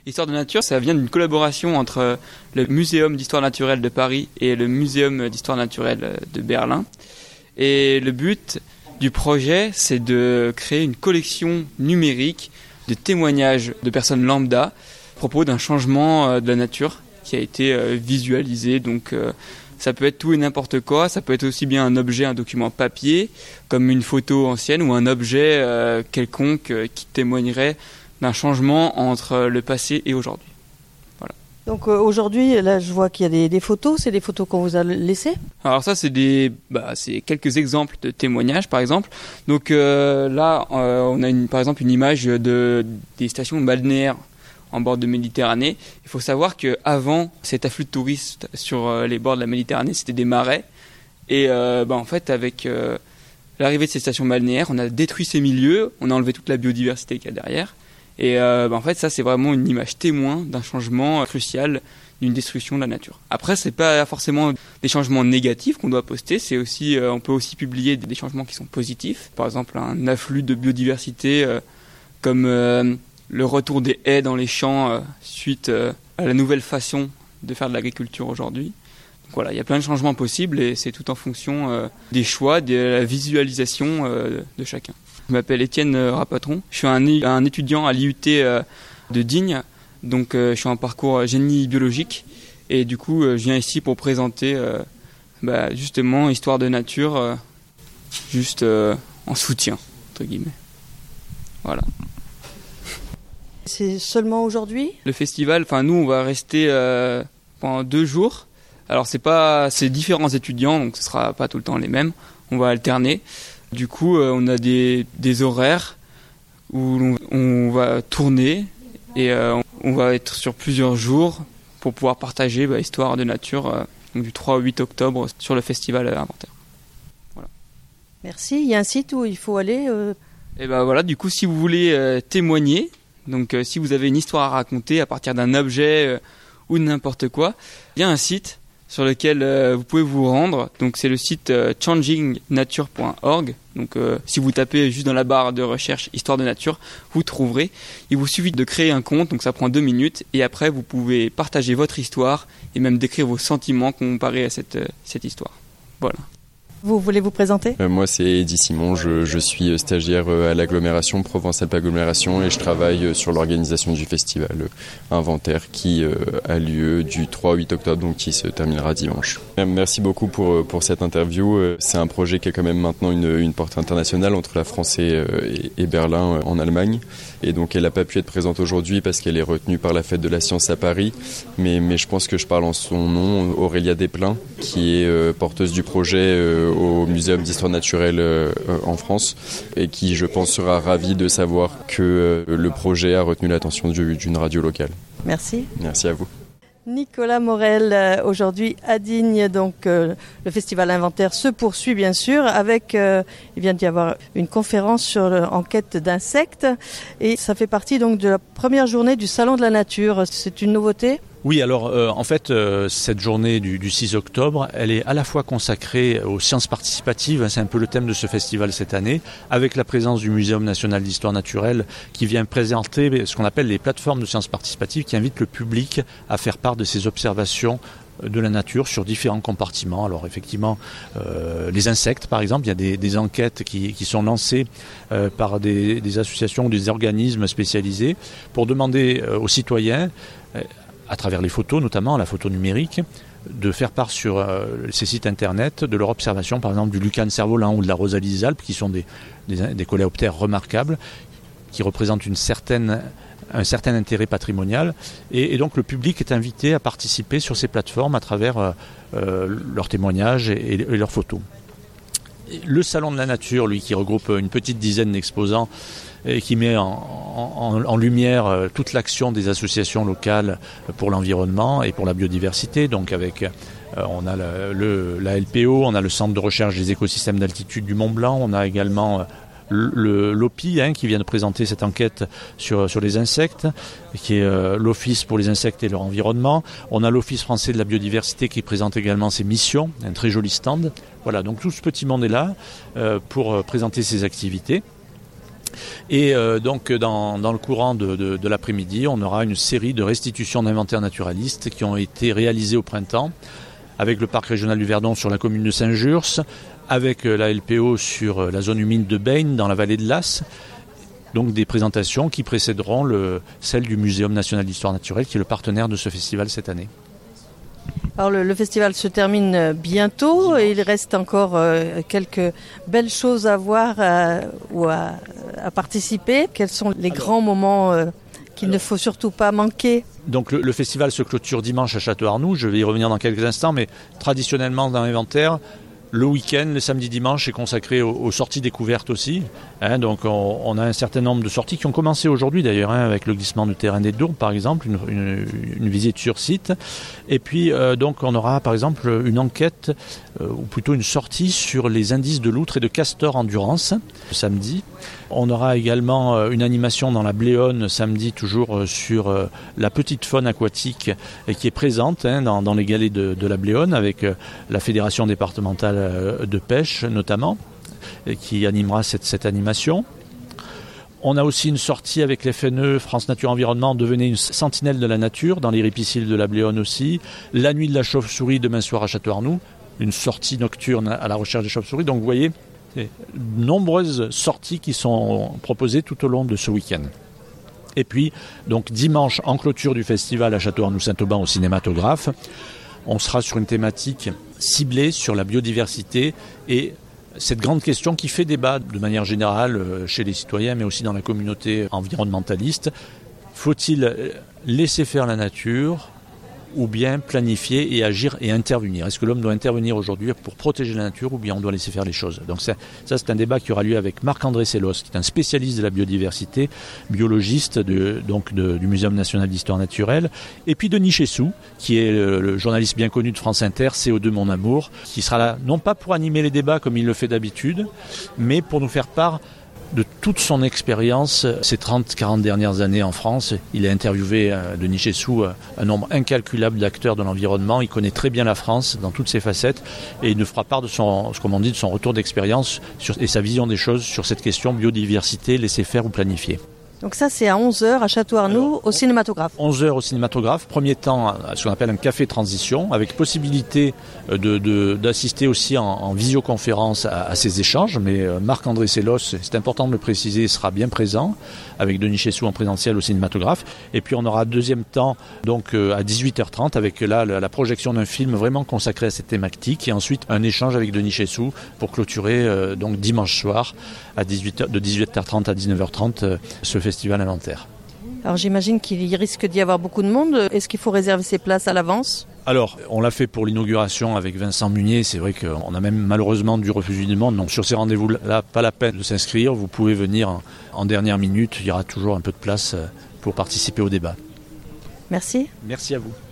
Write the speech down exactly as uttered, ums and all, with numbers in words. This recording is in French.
Histoire de nature, ça vient d'une collaboration entre le Muséum d'histoire naturelle de Paris et le Muséum d'histoire naturelle de Berlin. Et le but du projet, c'est de créer une collection numérique de témoignages de personnes lambda à propos d'un changement de la nature qui a été visualisé. Donc ça peut être tout et n'importe quoi, ça peut être aussi bien un objet, un document papier, comme une photo ancienne ou un objet quelconque qui témoignerait d'un changement entre le passé et aujourd'hui. Voilà. Donc euh, aujourd'hui, là, je vois qu'il y a des, des photos. C'est des photos qu'on vous a laissées ? Alors ça, c'est des, bah, c'est quelques exemples de témoignages, par exemple. Donc euh, là, euh, on a une, par exemple une image de des stations balnéaires en bord de Méditerranée. Il faut savoir que avant cet afflux de touristes sur euh, les bords de la Méditerranée, c'était des marais. Et euh, bah, en fait, avec euh, l'arrivée de ces stations balnéaires, on a détruit ces milieux, on a enlevé toute la biodiversité qu'il y a derrière. Et euh, bah en fait, ça, c'est vraiment une image témoin d'un changement crucial, d'une destruction de la nature. Après, c'est pas forcément des changements négatifs qu'on doit poster, c'est aussi, euh, on peut aussi publier des changements qui sont positifs. Par exemple, un afflux de biodiversité, euh, comme euh, le retour des haies dans les champs euh, suite euh, à la nouvelle façon de faire de l'agriculture aujourd'hui. Donc voilà, il y a plein de changements possibles et c'est tout en fonction euh, des choix, de la visualisation euh, de chacun. Je m'appelle Étienne Rapatron, je suis un, un étudiant à l'I U T de Digne, donc euh, je suis en parcours génie biologique et du coup euh, je viens ici pour présenter euh, bah, justement Histoire de nature, euh, juste euh, en soutien, entre guillemets. Voilà. C'est seulement aujourd'hui ? Le festival, enfin nous on va rester euh, pendant deux jours, alors c'est pas, c'est différents étudiants donc ce sera pas tout le temps les mêmes, on va alterner. Du coup, euh, on a des, des horaires où on, on va tourner et euh, on va être sur plusieurs jours pour pouvoir partager bah, Histoire de nature euh, donc du trois au huit octobre sur le festival Inventaire. Voilà. Merci. Il y a un site où il faut aller euh... Et ben voilà, du coup, si vous voulez euh, témoigner, donc euh, si vous avez une histoire à raconter à partir d'un objet euh, ou de n'importe quoi, il y a un site sur lequel euh, vous pouvez vous rendre. Donc c'est le site euh, changing nature point org. Donc euh, si vous tapez juste dans la barre de recherche Histoire de nature, vous trouverez. Il vous suffit de créer un compte, donc ça prend deux minutes. Et après, vous pouvez partager votre histoire et même décrire vos sentiments comparés à cette, euh, cette histoire. Voilà. Vous voulez vous présenter ? euh, Moi, c'est Eddy Simon. Je, je suis stagiaire à l'agglomération Provence-Alpes-Agglomération et je travaille sur l'organisation du festival Inventaire qui euh, a lieu du trois au huit octobre, donc qui se terminera dimanche. Merci beaucoup pour, pour cette interview. C'est un projet qui a quand même maintenant une, une portée internationale entre la France et, et, et Berlin en Allemagne. Et donc, elle n'a pas pu être présente aujourd'hui parce qu'elle est retenue par la Fête de la Science à Paris. Mais, mais je pense que je parle en son nom, Aurélia Desplein, qui est euh, porteuse du projet euh, au Muséum d'histoire naturelle euh, en France et qui, je pense, sera ravie de savoir que euh, le projet a retenu l'attention du, d'une radio locale. Merci. Merci à vous. Nicolas Morel, euh, aujourd'hui à Digne, donc euh, le festival Inventaire se poursuit bien sûr avec, euh, il vient d'y avoir une conférence sur l'enquête d'insectes et ça fait partie donc de la première journée du Salon de la Nature. C'est une nouveauté ? Oui, alors euh, en fait, euh, cette journée du, du six octobre, elle est à la fois consacrée aux sciences participatives, hein, c'est un peu le thème de ce festival cette année, avec la présence du Muséum national d'histoire naturelle qui vient présenter ce qu'on appelle les plateformes de sciences participatives qui invitent le public à faire part de ses observations de la nature sur différents compartiments. Alors effectivement, euh, les insectes par exemple, il y a des, des enquêtes qui, qui sont lancées euh, par des, des associations ou des organismes spécialisés pour demander euh, aux citoyens euh, à travers les photos, notamment la photo numérique, de faire part sur euh, ces sites internet de leur observation, par exemple du Lucan cerf-volant ou de la Rosalie des Alpes, qui sont des, des, des coléoptères remarquables, qui représentent une certaine, un certain intérêt patrimonial. Et, et donc le public est invité à participer sur ces plateformes à travers euh, euh, leurs témoignages et, et leurs photos. Et le Salon de la Nature, lui, qui regroupe une petite dizaine d'exposants, et qui met en, en, en lumière toute l'action des associations locales pour l'environnement et pour la biodiversité. Donc avec, euh, on a le, le, la L P O, on a le Centre de recherche des écosystèmes d'altitude du Mont Blanc, on a également le, l'O P I hein, qui vient de présenter cette enquête sur, sur les insectes, qui est euh, l'Office pour les insectes et leur environnement. On a l'Office français de la biodiversité qui présente également ses missions, un très joli stand. Voilà, donc tout ce petit monde est là euh, pour présenter ses activités. Et euh, donc dans, dans le courant de, de, de l'après-midi, on aura une série de restitutions d'inventaires naturalistes qui ont été réalisées au printemps avec le parc régional du Verdon sur la commune de Saint-Jurs, avec la L P O sur la zone humide de Beynes dans la vallée de l'Asse. Donc des présentations qui précéderont le, celle du Muséum national d'histoire naturelle qui est le partenaire de ce festival cette année. Alors le, le festival se termine bientôt et il reste encore euh, quelques belles choses à voir euh, ou à, à participer. Quels sont les alors, grands moments euh, qu'il alors, ne faut surtout pas manquer? Donc le, le festival se clôture dimanche à Château-Arnoux, je vais y revenir dans quelques instants, mais traditionnellement dans l'inventaire, le week-end, le samedi dimanche, est consacré aux, aux sorties découvertes aussi. Hein, donc on, on a un certain nombre de sorties qui ont commencé aujourd'hui d'ailleurs, hein, avec le glissement du terrain des Dourbes par exemple, une, une, une visite sur site. Et puis euh, donc on aura par exemple une enquête, euh, ou plutôt une sortie sur les indices de loutre et de castor endurance, samedi. On aura également euh, une animation dans la Bléone samedi, toujours euh, sur euh, la petite faune aquatique et qui est présente hein, dans, dans les galets de, de la Bléone avec euh, la fédération départementale euh, de pêche notamment, et qui animera cette, cette animation. On a aussi une sortie avec l'F N E, France Nature Environnement, devenez une sentinelle de la nature, dans les ripisylves de la Bléone aussi. La nuit de la chauve-souris, demain soir à Château-Arnoux, une sortie nocturne à la recherche des chauves-souris. Donc vous voyez, de nombreuses sorties qui sont proposées tout au long de ce week-end. Et puis, donc dimanche, en clôture du festival à Château-Arnoux-Saint-Auban au cinématographe, on sera sur une thématique ciblée sur la biodiversité et cette grande question qui fait débat de manière générale chez les citoyens, mais aussi dans la communauté environnementaliste. Faut-il laisser faire la nature ou bien planifier et agir et intervenir? Est-ce que l'homme doit intervenir aujourd'hui pour protéger la nature ou bien on doit laisser faire les choses? Donc ça, ça c'est un débat qui aura lieu avec Marc-André Sellos, qui est un spécialiste de la biodiversité, biologiste de, donc de, du Muséum national d'histoire naturelle, et puis Denis Chessou, qui est le, le journaliste bien connu de France Inter, C O deux Mon Amour, qui sera là non pas pour animer les débats comme il le fait d'habitude, mais pour nous faire part de toute son expérience ces trente à quarante dernières années en France. Il a interviewé, euh, Denis Chessou, euh, un nombre incalculable d'acteurs de l'environnement. Il connaît très bien la France dans toutes ses facettes et il nous fera part de son, comme on dit, de son retour d'expérience sur, et sa vision des choses sur cette question biodiversité, laisser faire ou planifier. Donc ça, c'est à onze heures à Château-Arnoux, au cinématographe. onze heures au cinématographe. Premier temps, à ce qu'on appelle un café transition, avec possibilité de, de, d'assister aussi en, en visioconférence à, à ces échanges. Mais euh, Marc-André Sellos, c'est important de le préciser, sera bien présent, avec Denis Chessou en présentiel au cinématographe. Et puis on aura deuxième temps, donc euh, à dix-huit heures trente, avec là la, la projection d'un film vraiment consacré à cette thématique. Et ensuite un échange avec Denis Chessou pour clôturer euh, donc dimanche soir, à dix-huit heures, de dix-huit heures trente à dix-neuf heures trente, euh, ce festival. Festival inventaire. Alors j'imagine qu'il risque d'y avoir beaucoup de monde. Est-ce qu'il faut réserver ses places à l'avance? Alors, on l'a fait pour l'inauguration avec Vincent Munier. C'est vrai qu'on a même malheureusement dû refuser du monde. Donc sur ces rendez-vous-là, pas la peine de s'inscrire. Vous pouvez venir en, en dernière minute. Il y aura toujours un peu de place pour participer au débat. Merci. Merci à vous.